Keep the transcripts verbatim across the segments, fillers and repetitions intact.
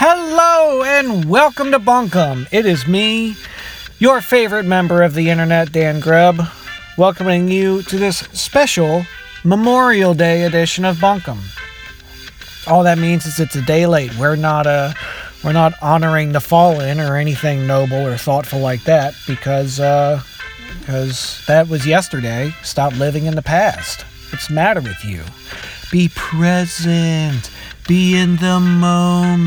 Hello and welcome to Bunkum. It is me, your favorite member of the internet, Dan Grubb, welcoming you to this special Memorial Day edition of Bunkum. All that means is it's a day late. We're not uh, we're not honoring the fallen or anything noble or thoughtful like that because uh, because that was yesterday. Stop living in the past. What's the matter with you? Be present. Be in the moment.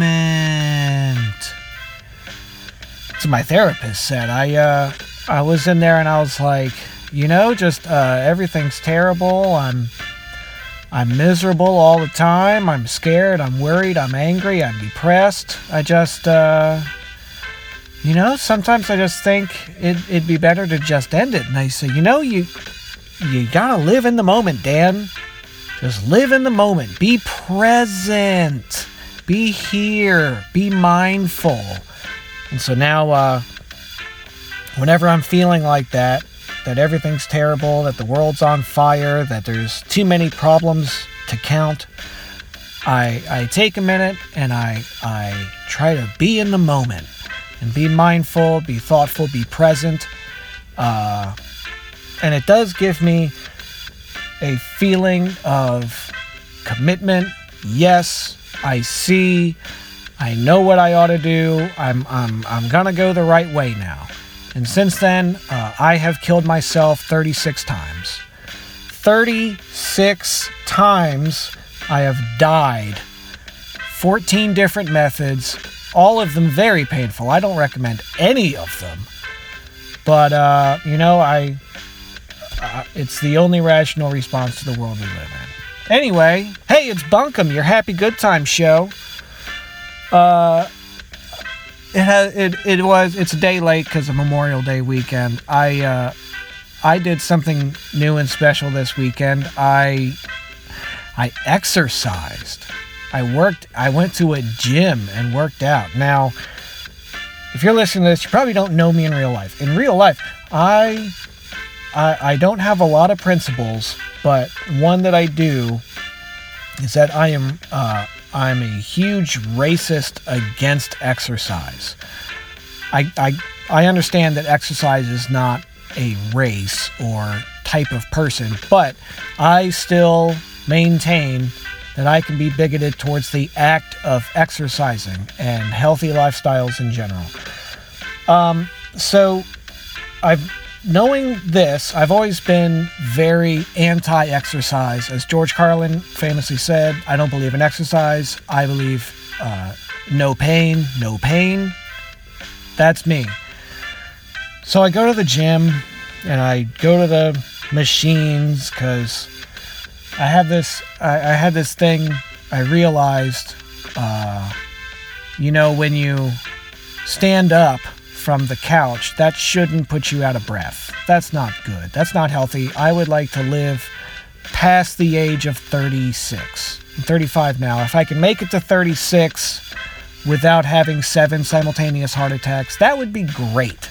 That's what my therapist said. I uh, I was in there and I was like, you know, just uh, everything's terrible. I'm I'm miserable all the time. I'm scared. I'm worried. I'm angry. I'm depressed. I just, uh, you know, sometimes I just think it, it'd be better to just end it. And I say, you know, you you gotta live in the moment, Dan. Just live in the moment. Be present. Be here. Be mindful. And so now, uh, whenever I'm feeling like that, that everything's terrible, that the world's on fire, that there's too many problems to count, I I take a minute and I I try to be in the moment and be mindful, be thoughtful, be present. Uh, and it does give me a feeling of commitment. Yes, I see. I know what I ought to do. I'm I'm I'm gonna go the right way now. And since then, uh, I have killed myself thirty-six times. thirty-six times I have died. fourteen different methods, all of them very painful. I don't recommend any of them. But uh, you know, I. Uh, it's the only rational response to the world we live in. Anyway, hey, it's Bunkum, your happy good time show. Uh, it has it it was it's a day late because of Memorial Day weekend. I uh, I did something new and special this weekend. I I exercised. I worked. I went to a gym and worked out. Now, if you're listening to this, you probably don't know me in real life. In real life, I. I, I don't have a lot of principles, but one that I do is that I am uh, I'm a huge racist against exercise. I, I I understand that exercise is not a race or type of person, but I still maintain that I can be bigoted towards the act of exercising and healthy lifestyles in general. Um, so I've Knowing this, I've always been very anti-exercise. As George Carlin famously said, I don't believe in exercise. I believe uh, no pain, no pain. That's me. So I go to the gym and I go to the machines because I have this, I, I had this thing I realized, uh, you know, when you stand up from the couch, that shouldn't put you out of breath. That's not good. That's not healthy. I would like to live past the age of thirty-six. I'm thirty-five now. If I can make it to thirty-six without having seven simultaneous heart attacks, that would be great.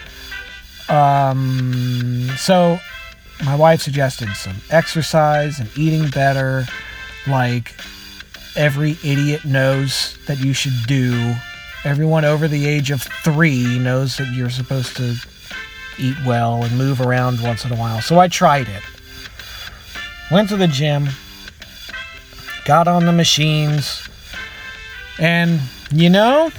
Um, so my wife suggested some exercise and eating better, like every idiot knows that you should do. Everyone over the age of three knows that you're supposed to eat well and move around once in a while. So I tried it. Went to the gym, got on the machines, and, you know,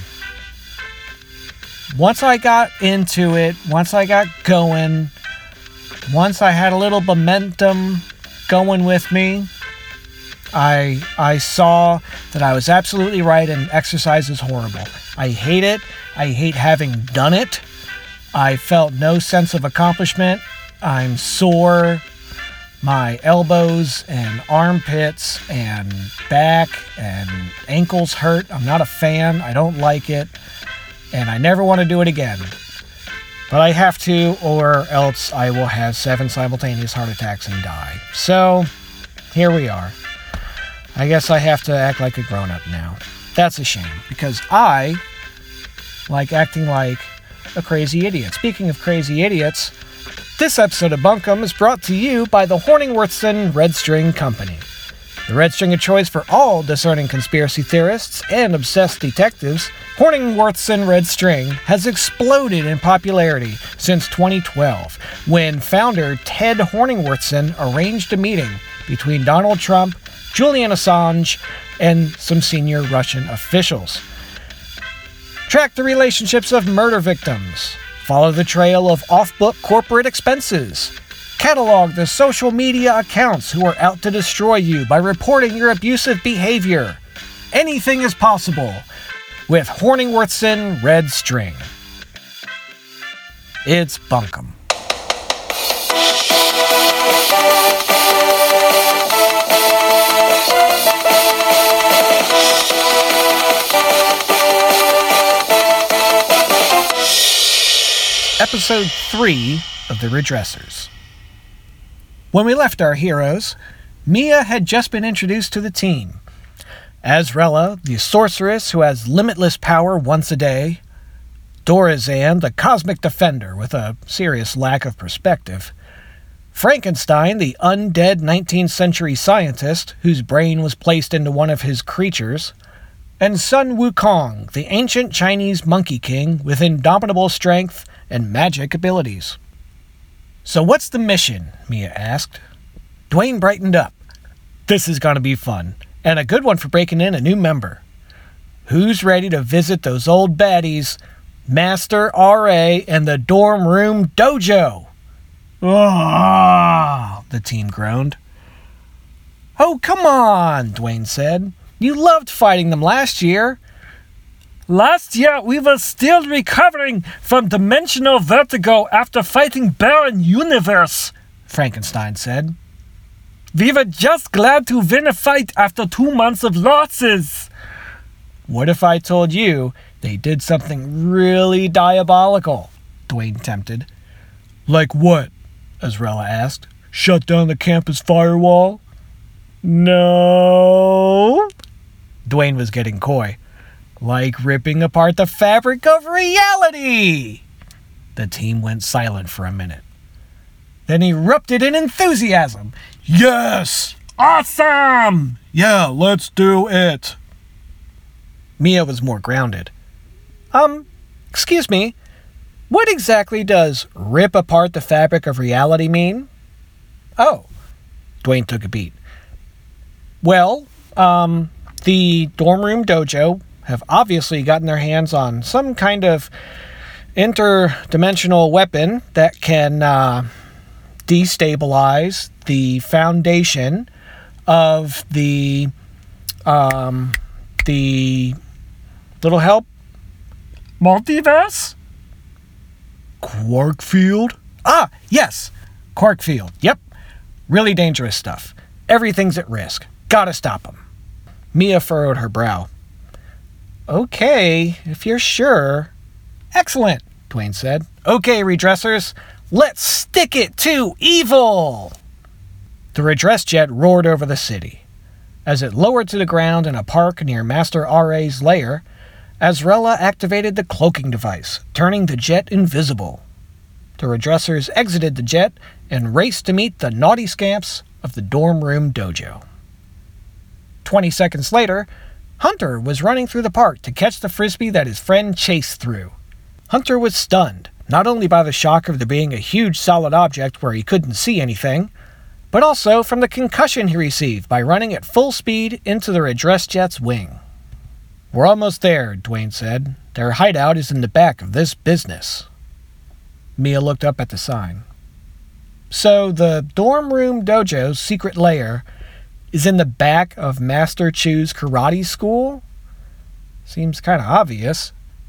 once I got into it, once I got going, once I had a little momentum going with me, I I saw that I was absolutely right and exercise is horrible. I hate it. I hate having done it. I felt no sense of accomplishment. I'm sore. My elbows and armpits and back and ankles hurt. I'm not a fan. I don't like it. And I never want to do it again. But I have to, or else I will have seven simultaneous heart attacks and die. So, here we are. I guess I have to act like a grown-up now. That's a shame, because I like acting like a crazy idiot. Speaking of crazy idiots, this episode of Bunkum is brought to you by the Horningworthson Red String Company. The red string of choice for all discerning conspiracy theorists and obsessed detectives, Horningworthson Red String has exploded in popularity since twenty twelve, when founder Ted Horningworthson arranged a meeting between Donald Trump, Julian Assange, and some senior Russian officials. Track the relationships of murder victims. Follow the trail of off-book corporate expenses. Catalog the social media accounts who are out to destroy you by reporting your abusive behavior. Anything is possible with Horningworthson Red String. It's bunkum. Episode three of The Redressers. When we left our heroes, Mia had just been introduced to the team. Azrella, the sorceress who has limitless power once a day. Dorazan, the cosmic defender with a serious lack of perspective. Frankenstein, the undead nineteenth century scientist whose brain was placed into one of his creatures. And Sun Wukong, the ancient Chinese monkey king with indomitable strength and magic abilities. "So what's the mission?" Mia asked. Dwayne brightened up. "This is going to be fun, and a good one for breaking in a new member. Who's ready to visit those old baddies, Master R A and the Dorm Room Dojo?" "Ah!" the team groaned. "Oh, come on," Dwayne said. "You loved fighting them last year." "Last year, we were still recovering from dimensional vertigo after fighting Baron Universe," Frankenstein said. "We were just glad to win a fight after two months of losses." "What if I told you they did something really diabolical?" Dwayne tempted. "Like what?" Azrella asked. "Shut down the campus firewall?" "No." Dwayne was getting coy. "Like ripping apart the fabric of reality!" The team went silent for a minute. Then erupted in enthusiasm. "Yes! Awesome! Yeah, let's do it!" Mia was more grounded. Um, excuse me, what exactly does rip apart the fabric of reality mean?" "Oh," Dwayne took a beat. "Well, um, the Dorm Room Dojo have obviously gotten their hands on some kind of interdimensional weapon that can uh, destabilize the foundation of the um, the little help multiverse? Quarkfield? Ah, yes, Quarkfield. Yep, really dangerous stuff. Everything's at risk. Gotta stop them." Mia furrowed her brow. "Okay, if you're sure." "Excellent," Dwayne said. "Okay, redressers, let's stick it to evil!" The redress jet roared over the city. As it lowered to the ground in a park near Master R A's lair, Azrella activated the cloaking device, turning the jet invisible. The redressers exited the jet and raced to meet the naughty scamps of the Dorm Room Dojo. Twenty seconds later, Hunter was running through the park to catch the frisbee that his friend chased through. Hunter was stunned, not only by the shock of there being a huge solid object where he couldn't see anything, but also from the concussion he received by running at full speed into the redress jet's wing. "We're almost there," Dwayne said. "Their hideout is in the back of this business." Mia looked up at the sign. "So the Dorm Room Dojo's secret lair is in the back of Master Chu's karate school? Seems kind of obvious."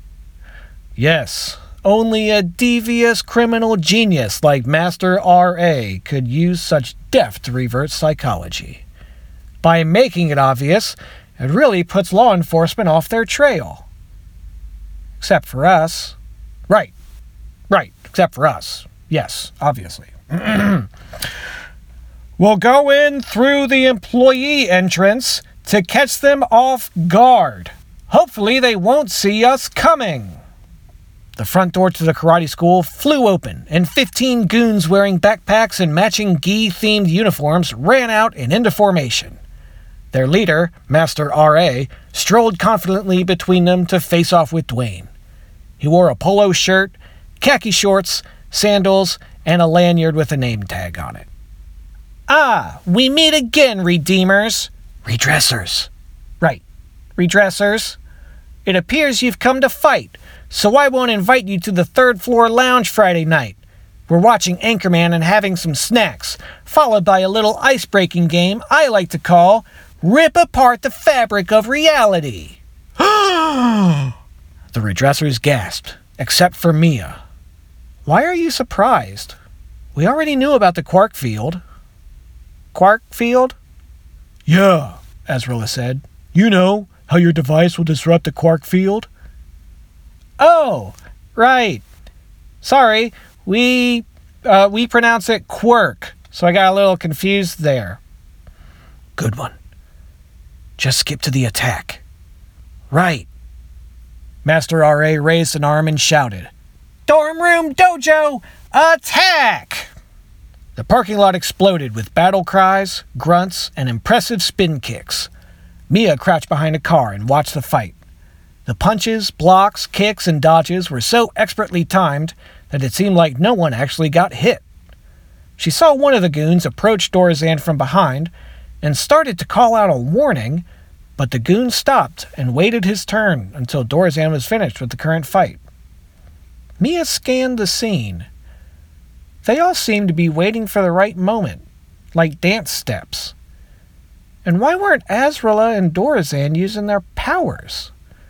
"Yes, only a devious criminal genius like Master R A could use such deft reverse psychology. By making it obvious, it really puts law enforcement off their trail. Except for us. Right, right, except for us. Yes, obviously. We'll go in through the employee entrance to catch them off guard. Hopefully they won't see us coming." The front door to the karate school flew open, and fifteen goons wearing backpacks and matching gi-themed uniforms ran out and into formation. Their leader, Master R A, strolled confidently between them to face off with Dwayne. He wore a polo shirt, khaki shorts, sandals, and a lanyard with a name tag on it. "Ah, we meet again, Redeemers." "Redressers." "Right, Redressers. It appears you've come to fight, so I won't invite you to the third floor lounge Friday night. We're watching Anchorman and having some snacks, followed by a little ice-breaking game I like to call Rip Apart the Fabric of Reality." The Redressers gasped, except for Mia. "Why are you surprised? We already knew about the quark field." "Quark field?" "Yeah," Azrilla said. "You know how your device will disrupt the quark field?" "Oh, right. Sorry, we, uh, we pronounce it quirk, so I got a little confused there." "Good one. Just skip to the attack." "Right." Master R A raised an arm and shouted, "Dorm Room Dojo, attack!" The parking lot exploded with battle cries, grunts, and impressive spin kicks. Mia crouched behind a car and watched the fight. The punches, blocks, kicks, and dodges were so expertly timed that it seemed like no one actually got hit. She saw one of the goons approach Dorazan from behind and started to call out a warning, but the goon stopped and waited his turn until Dorazan was finished with the current fight. Mia scanned the scene. They all seemed to be waiting for the right moment, like dance steps. And why weren't Azrilla and Dorazan using their powers?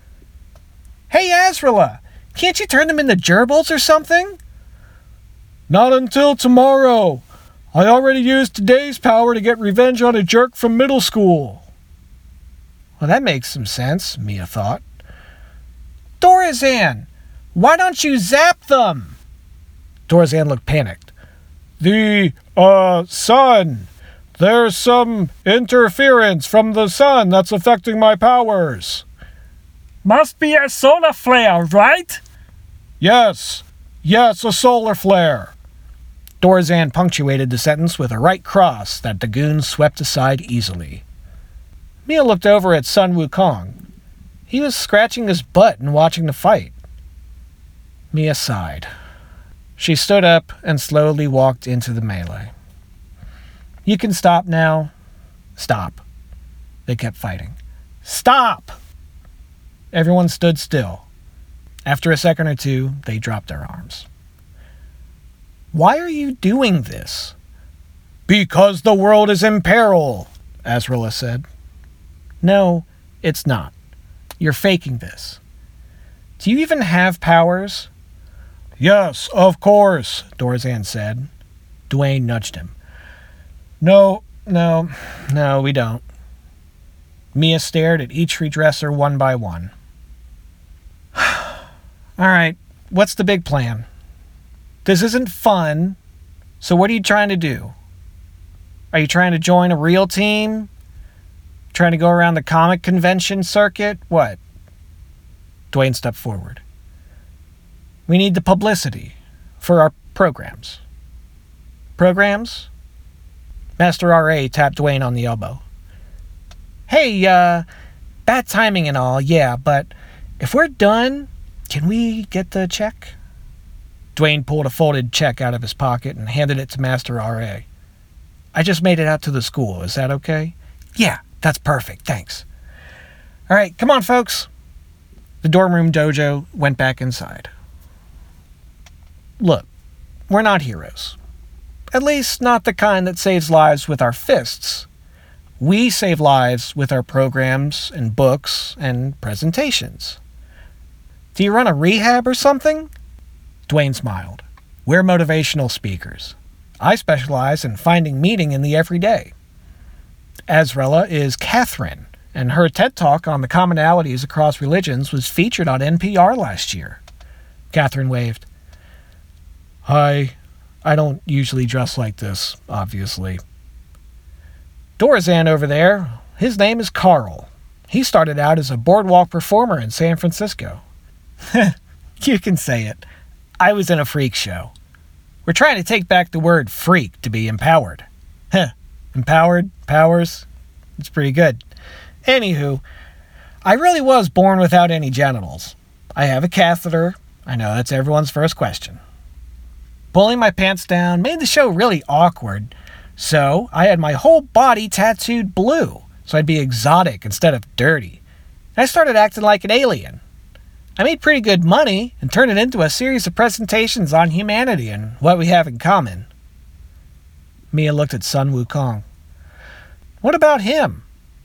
"Hey, Azrilla, can't you turn them into gerbils or something?" "Not until tomorrow. I already used today's power to get revenge on a jerk from middle school." Well, that makes some sense, Mia thought. "Dorazan, why don't you zap them?" Dorazan looked panicked. The, uh, sun. There's some interference from the sun that's affecting my powers." "Must be a solar flare, right?" Yes. Yes, a solar flare." Dorazan punctuated the sentence with a right cross that the goon swept aside easily. Mia looked over at Sun Wukong. He was scratching his butt and watching the fight. Mia sighed. She stood up and slowly walked into the melee. "You can stop now." "Stop." They kept fighting. "Stop!" Everyone stood still. After a second or two, they dropped their arms. "Why are you doing this?" "Because the world is in peril," Azrilla said. "No, it's not. You're faking this. Do you even have powers?" "Yes, of course," Dorazan said. Dwayne nudged him. No, no, no, we don't." Mia stared at each redresser one by one. "All right, what's the big plan? This isn't fun, so what are you trying to do? Are you trying to join a real team? Trying to go around the comic convention circuit? What?" Dwayne stepped forward. "We need the publicity for our programs." "Programs?" Master R A tapped Dwayne on the elbow. "Hey, uh, bad timing and all, yeah, but if we're done, can we get the check?" Dwayne pulled a folded check out of his pocket and handed it to Master R A. "I just made it out to the school. Is that okay?" "Yeah, that's perfect. Thanks." "All right, come on, folks." The dorm room dojo went back inside. Look, we're not heroes. At least not the kind that saves lives with our fists. We save lives with our programs and books and presentations. Do you run a rehab or something? Dwayne smiled. We're motivational speakers. I specialize in finding meaning in the everyday. Azrilla is Catherine, and her TED Talk on the commonalities across religions was featured on N P R last year. Catherine waved. Hi. I don't usually dress like this, obviously. Dorazan over there, his name is Carl. He started out as a boardwalk performer in San Francisco. You can say it. I was in a freak show. We're trying to take back the word freak to be empowered. Heh, empowered, powers, it's pretty good. Anywho, I really was born without any genitals. I have a catheter. I know that's everyone's first question. Pulling my pants down made the show really awkward, so I had my whole body tattooed blue, so I'd be exotic instead of dirty. I started acting like an alien. I made pretty good money and turned it into a series of presentations on humanity and what we have in common. Mia looked at Sun Wukong. What about him?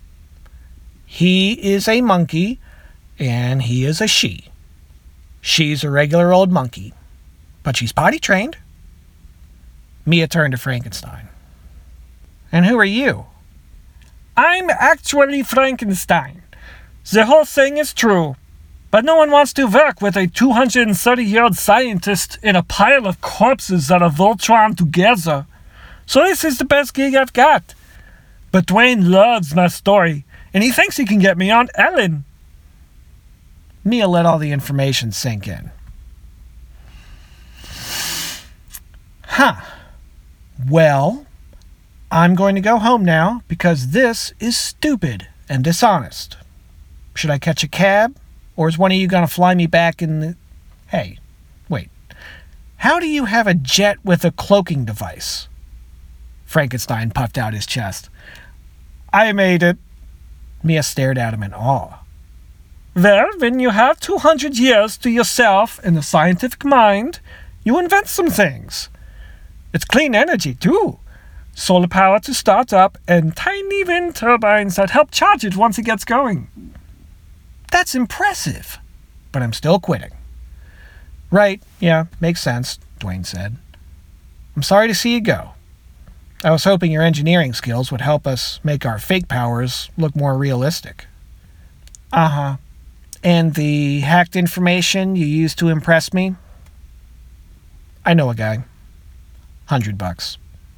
He is a monkey, and he is a she. She's a regular old monkey, but she's potty trained. Mia turned to Frankenstein. And who are you? I'm actually Frankenstein. The whole thing is true, but no one wants to work with a two hundred thirty-year-old scientist in a pile of corpses that are Voltron together. So this is the best gig I've got. But Dwayne loves my story, and he thinks he can get me on Ellen. Mia let all the information sink in. Huh. Well, I'm going to go home now because this is stupid and dishonest. Should I catch a cab? Or is one of you going to fly me back in the... Hey, wait. How do you have a jet with a cloaking device? Frankenstein puffed out his chest. I made it. Mia stared at him in awe. Well, when you have two hundred years to yourself in the scientific mind, you invent some things. It's clean energy, too. Solar power to start up and tiny wind turbines that help charge it once it gets going. That's impressive, but I'm still quitting. Right, yeah, makes sense, Dwayne said. I'm sorry to see you go. I was hoping your engineering skills would help us make our fake powers look more realistic. Uh-huh. And the hacked information you used to impress me? I know a guy. Hundred bucks.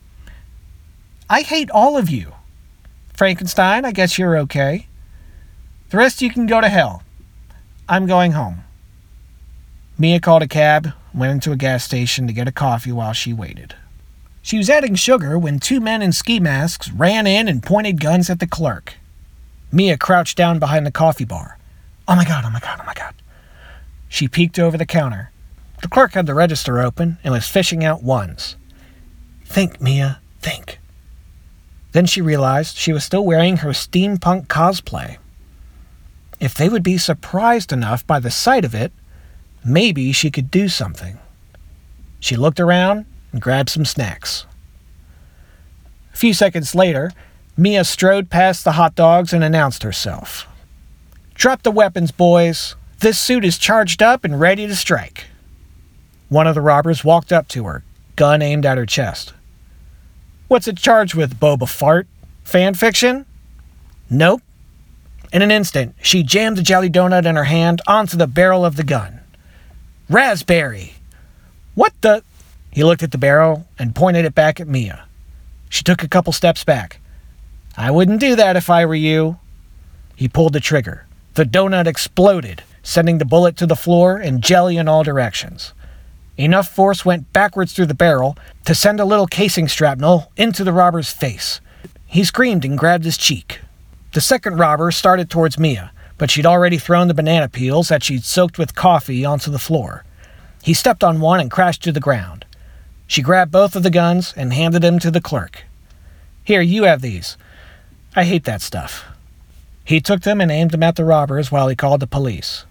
I hate all of you. Frankenstein, I guess you're okay. The rest of you can go to hell. I'm going home. Mia called a cab, went into a gas station to get a coffee while she waited. She was adding sugar when two men in ski masks ran in and pointed guns at the clerk. Mia crouched down behind the coffee bar. Oh my god, oh my god, oh my god. She peeked over the counter. The clerk had the register open and was fishing out ones. Think, Mia, think. Then she realized she was still wearing her steampunk cosplay. If they would be surprised enough by the sight of it, maybe she could do something. She looked around and grabbed some snacks. A few seconds later, Mia strode past the hot dogs and announced herself. Drop the weapons, boys. This suit is charged up and ready to strike. One of the robbers walked up to her, gun aimed at her chest. What's it charged with, Boba Fart? Fan fiction? Nope. In an instant, she jammed the jelly donut in her hand onto the barrel of the gun. Raspberry! What the... He looked at the barrel and pointed it back at Mia. She took a couple steps back. I wouldn't do that if I were you. He pulled the trigger. The donut exploded, sending the bullet to the floor and jelly in all directions. Enough force went backwards through the barrel to send a little casing shrapnel into the robber's face. He screamed and grabbed his cheek. The second robber started towards Mia, but she'd already thrown the banana peels that she'd soaked with coffee onto the floor. He stepped on one and crashed to the ground. She grabbed both of the guns and handed them to the clerk. Here, you have these. I hate that stuff. He took them and aimed them at the robbers while he called the police.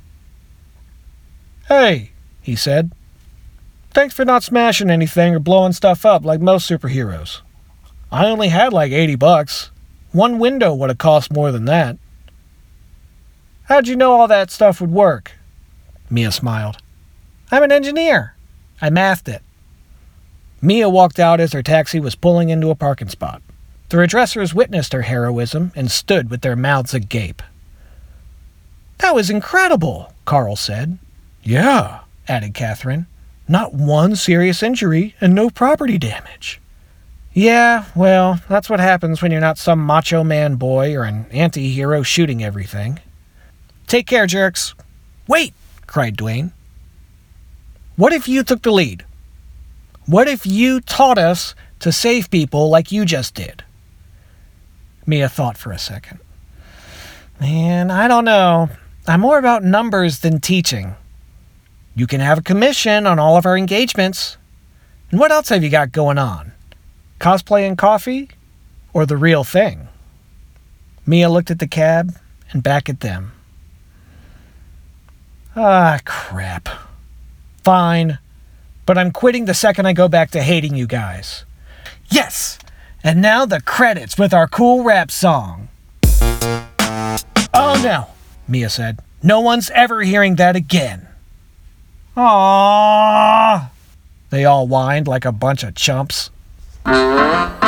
Hey, he said. Thanks for not smashing anything or blowing stuff up like most superheroes. I only had like eighty bucks. One window would have cost more than that. How'd you know all that stuff would work? Mia smiled. I'm an engineer. I mathed it. Mia walked out as her taxi was pulling into a parking spot. The redressers witnessed her heroism and stood with their mouths agape. That was incredible, Carl said. Yeah, added Catherine. Not one serious injury and no property damage. Yeah, well, that's what happens when you're not some macho man boy or an anti-hero shooting everything. Take care, jerks. Wait, cried Dwayne. What if you took the lead? What if you taught us to save people like you just did? Mia thought for a second. Man, I don't know. I'm more about numbers than teaching. You can have a commission on all of our engagements. And what else have you got going on? Cosplay and coffee? Or the real thing? Mia looked at the cab and back at them. Ah, crap. Fine. But I'm quitting the second I go back to hating you guys. Yes! And now the credits with our cool rap song. Oh no, Mia said. No one's ever hearing that again. Aww. They all whined like a bunch of chumps.